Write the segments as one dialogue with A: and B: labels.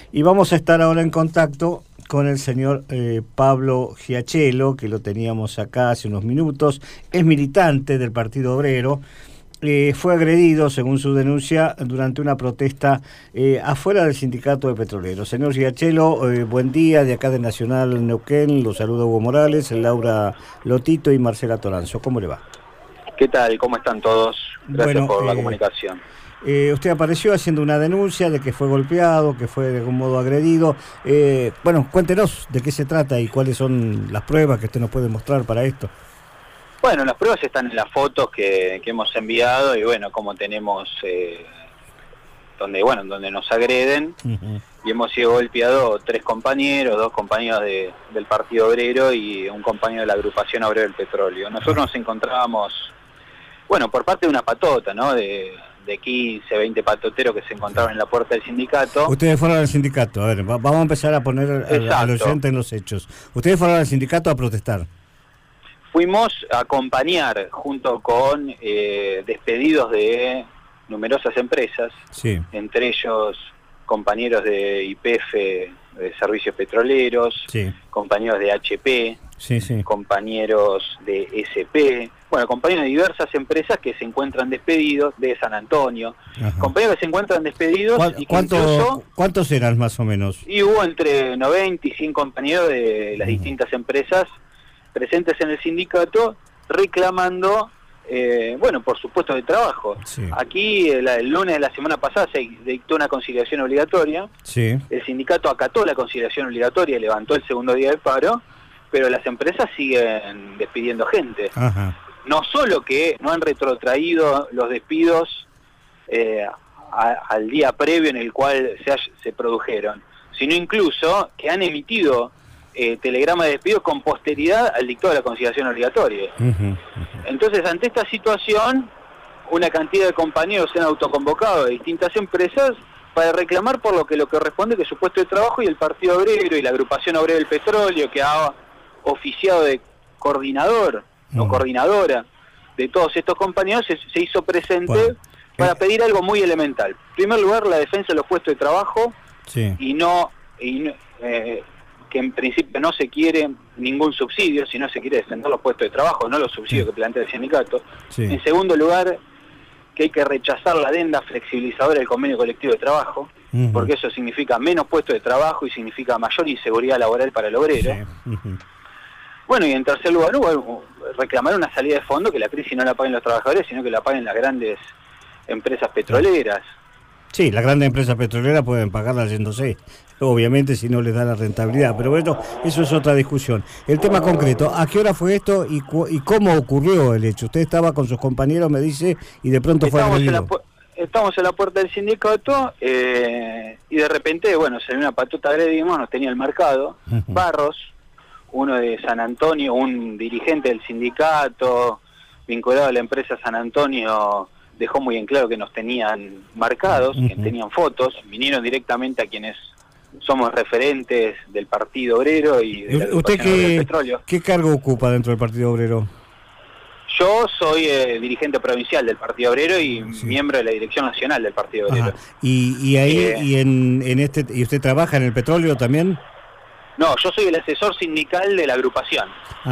A: Y vamos a estar ahora en contacto con el señor Pablo Giachelo, que lo teníamos acá hace unos minutos. Es militante del Partido Obrero. Fue agredido, según su denuncia, durante una protesta afuera del sindicato de petroleros. Señor Giachelo, buen día, de acá de Nacional Neuquén, los saluda Hugo Morales, Laura Lotito y Marcela Toranzo. ¿Cómo le va?
B: ¿Qué tal? ¿Cómo están todos? Gracias por la comunicación.
A: Usted apareció haciendo una denuncia de que fue golpeado, que fue de algún modo agredido. Bueno, cuéntenos de qué se trata y cuáles son las pruebas que usted nos puede mostrar para esto.
B: Bueno, las pruebas están en las fotos que hemos enviado y bueno, como tenemos donde nos agreden y hemos sido golpeados 3 compañeros, 2 compañeros del Partido Obrero y un compañero de la agrupación Obrero del Petróleo. Nosotros nos encontrábamos, bueno, por parte de una patota, ¿no? De 15, 20 patoteros que se encontraban en la puerta del sindicato.
A: Ustedes fueron al sindicato, a ver, vamos a empezar a poner al oyente en los hechos. Ustedes fueron al sindicato a protestar.
B: Fuimos a acompañar junto con despedidos de numerosas empresas, sí, entre ellos compañeros de YPF, de Servicios Petroleros, sí, compañeros de HP, sí, sí, compañeros de SP, bueno, compañeros de diversas empresas que se encuentran despedidos, de San Antonio, compañeros que se encuentran despedidos.
A: ¿Cuántos eran más o menos?
B: Y hubo entre 90 y 100 compañeros de las distintas empresas presentes en el sindicato reclamando, bueno, por su puesto de trabajo. Sí. Aquí el lunes de la semana pasada se dictó una conciliación obligatoria. Sí. El sindicato acató la conciliación obligatoria y levantó el segundo día del paro, pero las empresas siguen despidiendo gente. Ajá. No solo que no han retrotraído los despidos al día previo en el cual se produjeron, sino incluso que han emitido telegrama de despido con posteridad al dictado de la conciliación obligatoria. Entonces, ante esta situación, una cantidad de compañeros se han autoconvocado de distintas empresas para reclamar por lo que corresponde, que es su puesto de trabajo, y el Partido Obrero y la agrupación Obrero del Petróleo, que ha oficiado de coordinador o coordinadora de todos estos compañeros, se hizo presente para pedir algo muy elemental. En primer lugar, la defensa de los puestos de trabajo, sí, que en principio no se quiere ningún subsidio, si no se quiere defender los puestos de trabajo, no los subsidios, sí, que plantea el sindicato. Sí. En segundo lugar, que hay que rechazar la adenda flexibilizadora del convenio colectivo de trabajo, porque eso significa menos puestos de trabajo y significa mayor inseguridad laboral para el obrero. Sí. Bueno, y en tercer lugar, reclamar una salida de fondo, que la crisis no la paguen los trabajadores, sino que la paguen las grandes empresas petroleras.
A: Sí, las grandes empresas petroleras pueden pagarla yéndose, obviamente, si no les da la rentabilidad, pero bueno, eso es otra discusión. El tema concreto, ¿a qué hora fue esto y cómo ocurrió el hecho? Usted estaba con sus compañeros, me dice, y de pronto fue agredido.
B: Estamos en la puerta del sindicato y de repente, bueno, salió una patota, agredimos, nos tenía el marcado, Barros, uno de San Antonio, un dirigente del sindicato, vinculado a la empresa San Antonio, dejó muy en claro que nos tenían marcados, que tenían fotos, vinieron directamente a quienes somos referentes del Partido Obrero y de la agrupación Obrero del Petróleo.
A: ¿Qué cargo ocupa dentro del Partido Obrero?
B: Yo soy dirigente provincial del Partido Obrero y miembro de la dirección nacional del Partido Obrero.
A: ¿Y ahí y usted trabaja en el petróleo también?
B: No, yo soy el asesor sindical de la agrupación.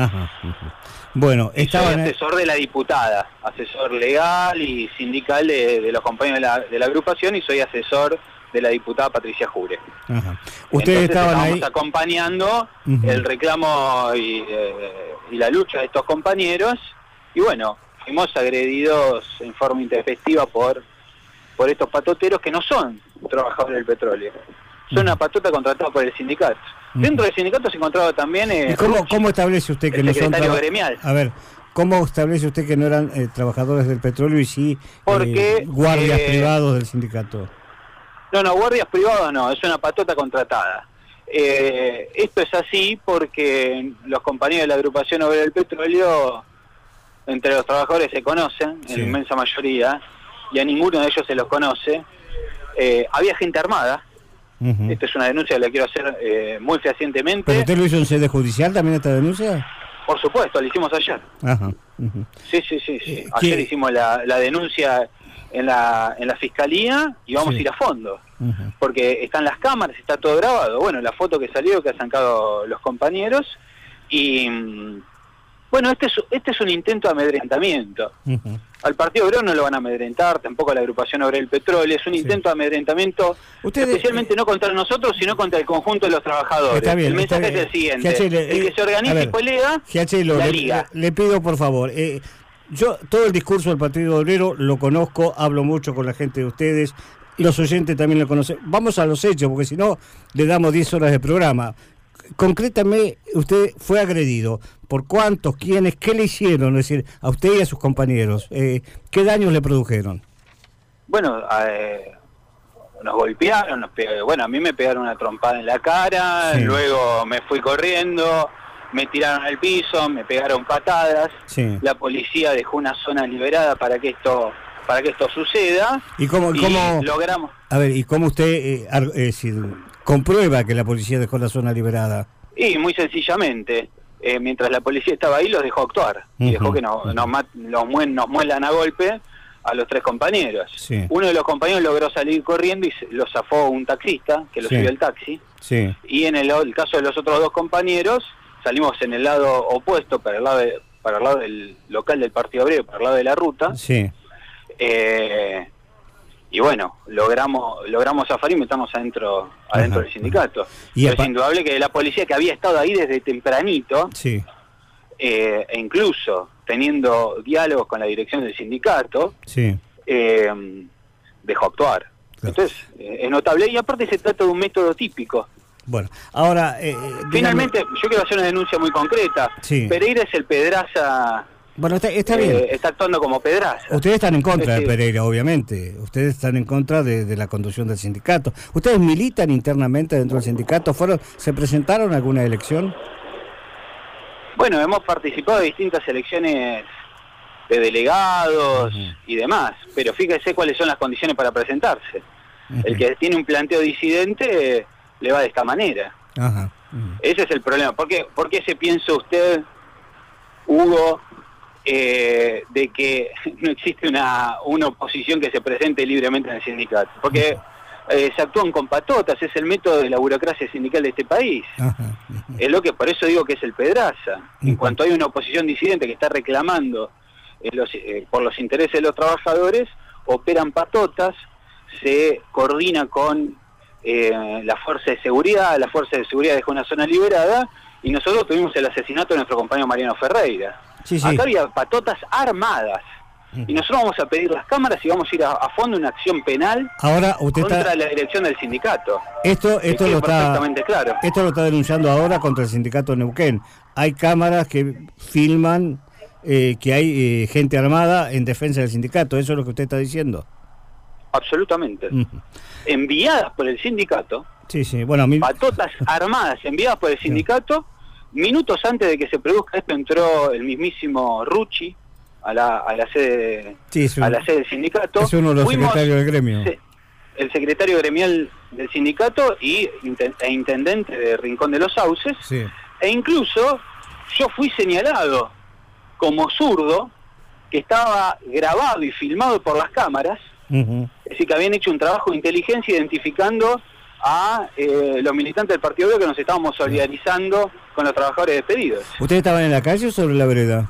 A: Bueno,
B: soy asesor de la diputada, asesor legal y sindical de los compañeros de la agrupación, y soy asesor de la diputada Patricia Jure.
A: Ustedes estaban ahí
B: acompañando el reclamo y la lucha de estos compañeros, y bueno, fuimos agredidos en forma intempestiva por estos patoteros que no son trabajadores del petróleo. Son una patota contratada por el sindicato. Dentro del sindicato se encontraba también...
A: ¿Y cómo establece usted que no son
B: gremial?
A: A ver, ¿cómo establece usted que no eran trabajadores del petróleo y sí guardias privados del sindicato?
B: No, guardias privados no, es una patota contratada. Esto es así porque los compañeros de la agrupación Obrera del Petróleo, entre los trabajadores se conocen, en la inmensa mayoría, y a ninguno de ellos se los conoce. Había gente armada. Esta es una denuncia que la quiero hacer muy fehacientemente.
A: ¿Pero usted lo hizo en sede judicial también esta denuncia?
B: Por supuesto, la hicimos ayer. Sí. Ayer hicimos la denuncia en la fiscalía y vamos a ir a fondo, porque están las cámaras, está todo grabado. Bueno, la foto que salió, que han sacado los compañeros, y bueno, este es un intento de amedrentamiento. Al Partido Obrero no lo van a amedrentar, tampoco a la agrupación obrera del petróleo. Es un intento de amedrentamiento, especialmente no contra nosotros, sino contra el conjunto de los trabajadores.
A: Está bien,
B: el mensaje es el siguiente: el que se organiza y pelea, la liga.
A: Le pido por favor, yo todo el discurso del Partido Obrero lo conozco, hablo mucho con la gente de ustedes, los oyentes también lo conocen. Vamos a los hechos, porque si no le damos 10 horas de programa. Concrétamente, usted fue agredido. ¿Por cuántos? ¿Quiénes? ¿Qué le hicieron? Es decir, a usted y a sus compañeros. ¿Qué daños le produjeron?
B: Bueno, nos golpearon, bueno, a mí me pegaron una trompada en la cara, luego me fui corriendo, me tiraron al piso, me pegaron patadas, la policía dejó una zona liberada para que esto suceda. ¿Y cómo logramos?
A: A ver, ¿y cómo usted comprueba que la policía dejó la zona liberada?
B: Y muy sencillamente, mientras la policía estaba ahí, los dejó actuar, y dejó que nos muelan a golpe a los 3 compañeros. Uno de los compañeros logró salir corriendo y lo zafó un taxista, que lo subió al taxi, y en el caso de los otros 2 compañeros, salimos en el lado opuesto, para el lado del local del Partido Obrero, para el lado de la ruta, y bueno, logramos zafar y meternos adentro del sindicato. Y es indudable que la policía, que había estado ahí desde tempranito, e incluso teniendo diálogos con la dirección del sindicato, dejó actuar. Entonces, es notable, y aparte se trata de un método típico.
A: Bueno, ahora...
B: finalmente, yo quiero hacer una denuncia muy concreta. Pereira es el Pedraza...
A: Bueno, está bien.
B: Está actuando como Pedraza.
A: Ustedes están en contra de Pereira, obviamente. Ustedes están en contra de la conducción del sindicato. ¿Ustedes militan internamente dentro del sindicato? ¿Se presentaron a alguna elección?
B: Bueno, hemos participado de distintas elecciones de delegados y demás, pero fíjese cuáles son las condiciones para presentarse. El que tiene un planteo disidente le va de esta manera. Ese es el problema. ¿Por qué se piensa usted, Hugo, de que no existe una oposición que se presente libremente en el sindicato? Porque se actúan con patotas, es el método de la burocracia sindical de este país. Es por eso digo que es el Pedraza. En cuanto hay una oposición disidente que está reclamando por los intereses de los trabajadores, operan patotas, se coordina con la fuerza de seguridad dejó una zona liberada, y nosotros tuvimos el asesinato de nuestro compañero Mariano Ferreira. Acá había patotas armadas, y nosotros vamos a pedir las cámaras y vamos a ir a fondo una acción penal contra la dirección del sindicato. Esto lo está
A: denunciando ahora contra el sindicato de Neuquén. Hay cámaras que filman que hay gente armada en defensa del sindicato. ¿Eso es lo que usted está diciendo?
B: Absolutamente. Enviadas por el sindicato.
A: Bueno,
B: patotas armadas enviadas por el sindicato. Minutos antes de que se produzca esto, entró el mismísimo Rucci a la sede del sindicato.
A: Es uno de los secretarios del gremio.
B: El secretario gremial del sindicato e intendente de Rincón de los Sauces. E incluso yo fui señalado como zurdo, que estaba grabado y filmado por las cámaras. Es decir, que habían hecho un trabajo de inteligencia identificando a los militantes del Partido Obrero, que nos estábamos solidarizando con los trabajadores despedidos.
A: ¿Ustedes estaban en la calle o sobre la vereda?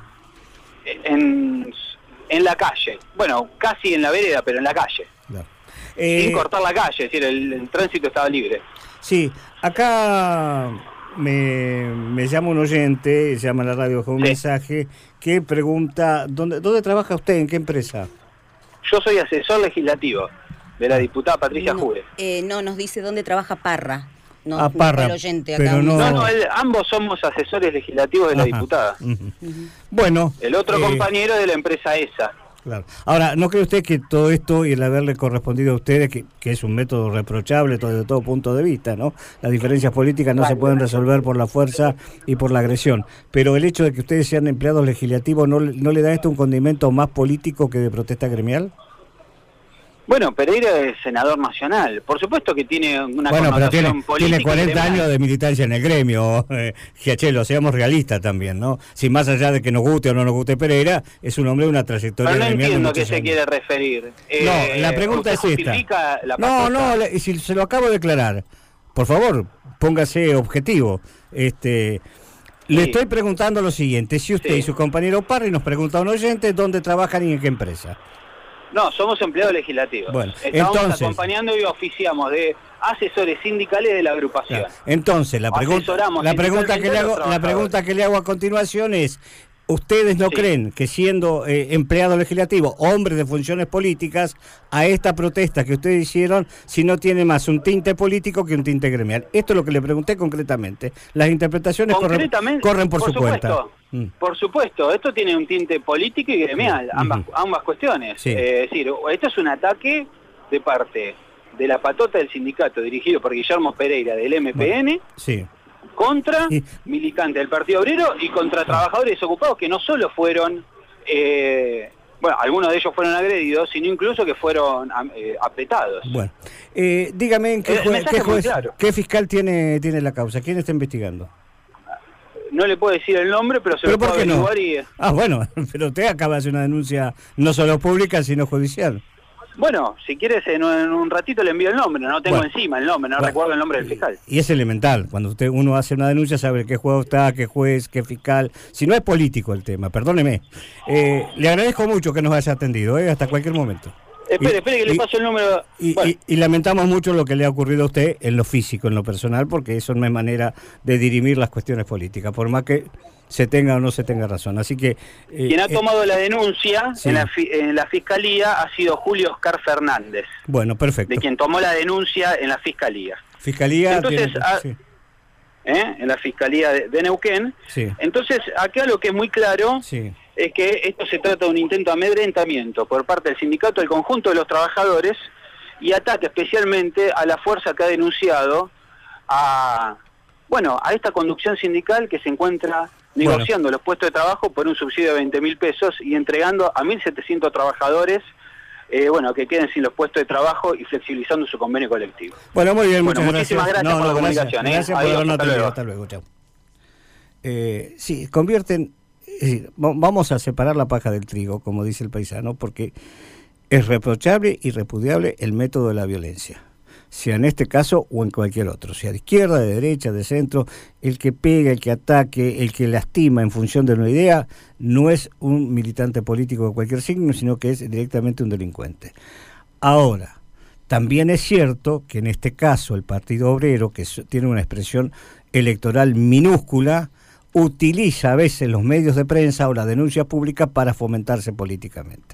B: En la calle. Bueno, casi en la vereda, pero en la calle. Sin cortar la calle, es decir, el tránsito estaba libre.
A: Sí, acá me llama un oyente, llama a la radio con un mensaje, que pregunta, ¿dónde trabaja usted? ¿En qué empresa?
B: Yo soy asesor legislativo de la diputada Patricia Jure.
C: No, nos dice dónde trabaja Parra.
A: Parra,
C: el oyente acá.
A: pero
B: ambos somos asesores legislativos de la diputada.
A: Bueno.
B: El otro compañero de la empresa ESA.
A: Claro. Ahora, ¿no cree usted que todo esto y el haberle correspondido a ustedes, que es un método reprochable desde todo punto de vista, ¿no? Las diferencias políticas no se pueden resolver por la fuerza y por la agresión, pero el hecho de que ustedes sean empleados legislativos, ¿no le da esto un condimento más político que de protesta gremial?
B: Bueno, Pereira es senador nacional. Por supuesto que tiene una connotación política.
A: Tiene 40 años de militancia en el gremio, Giachelo, seamos realistas también, ¿no? Si más allá de que nos guste o no nos guste Pereira, es un hombre de una trayectoria
B: gremial. Pero no entiendo a qué se
A: años.
B: quiere referir.
A: No, la pregunta es esta. No, si se lo acabo de declarar. Por favor, póngase objetivo. Le estoy preguntando lo siguiente, si usted y su compañero Parri nos pregunta a un oyente dónde trabajan y en qué empresa.
B: No, somos empleados legislativos.
A: Bueno,
B: estamos acompañando y oficiamos de asesores sindicales de la agrupación.
A: Claro. Entonces, la pregunta que le hago a continuación es, ¿ustedes no creen que siendo empleado legislativo, hombres de funciones políticas, a esta protesta que ustedes hicieron, si no tiene más un tinte político que un tinte gremial? Esto es lo que le pregunté concretamente. Las interpretaciones corren por su cuenta.
B: Por supuesto, esto tiene un tinte político y gremial, ambas cuestiones.
A: Sí.
B: Es decir, esto es un ataque de parte de la patota del sindicato dirigido por Guillermo Pereira del MPN, contra militantes del Partido Obrero y contra trabajadores desocupados que no solo fueron, algunos de ellos fueron agredidos, sino incluso que fueron apretados.
A: Bueno, dígame en qué fiscal tiene la causa, ¿quién está investigando?
B: No le puedo decir el nombre, pero se lo puedo averiguar y...
A: bueno, pero usted acaba de hacer una denuncia no solo pública, sino judicial.
B: Bueno, si quieres en un ratito le envío el nombre, no tengo encima el nombre, no recuerdo el nombre del fiscal.
A: Y es elemental, cuando uno hace una denuncia sabe qué juego está, qué juez, qué fiscal, si no es político el tema, perdóneme. Le agradezco mucho que nos haya atendido, hasta cualquier momento.
B: Espere que le paso el número.
A: Y lamentamos mucho lo que le ha ocurrido a usted en lo físico, en lo personal, porque eso no es manera de dirimir las cuestiones políticas, por más que se tenga o no se tenga razón. Así que
B: quien ha tomado la denuncia en la fiscalía ha sido Julio Oscar Fernández.
A: Bueno, perfecto.
B: De quien tomó la denuncia en la fiscalía. Entonces, en la fiscalía de Neuquén.
A: Sí.
B: Entonces, acá lo que es muy claro es que esto se trata de un intento de amedrentamiento por parte del sindicato del conjunto de los trabajadores y ataque especialmente a la fuerza que ha denunciado a esta conducción sindical que se encuentra negociando los puestos de trabajo por un subsidio de 20.000 pesos y entregando a 1.700 trabajadores que queden sin los puestos de trabajo y flexibilizando su convenio colectivo.
A: Bueno, muy bien,
B: muchísimas gracias por la comunicación.
A: Gracias por habernos atendido. Hasta luego, chao. Convierten... vamos a separar la paja del trigo, como dice el paisano, porque es reprochable y repudiable el método de la violencia, sea en este caso o en cualquier otro, sea de izquierda, de derecha, de centro. El que pega, el que ataque, el que lastima en función de una idea, no es un militante político de cualquier signo, sino que es directamente un delincuente. Ahora, también es cierto que en este caso el Partido Obrero, que tiene una expresión electoral minúscula, utiliza a veces los medios de prensa o la denuncia pública para fomentarse políticamente.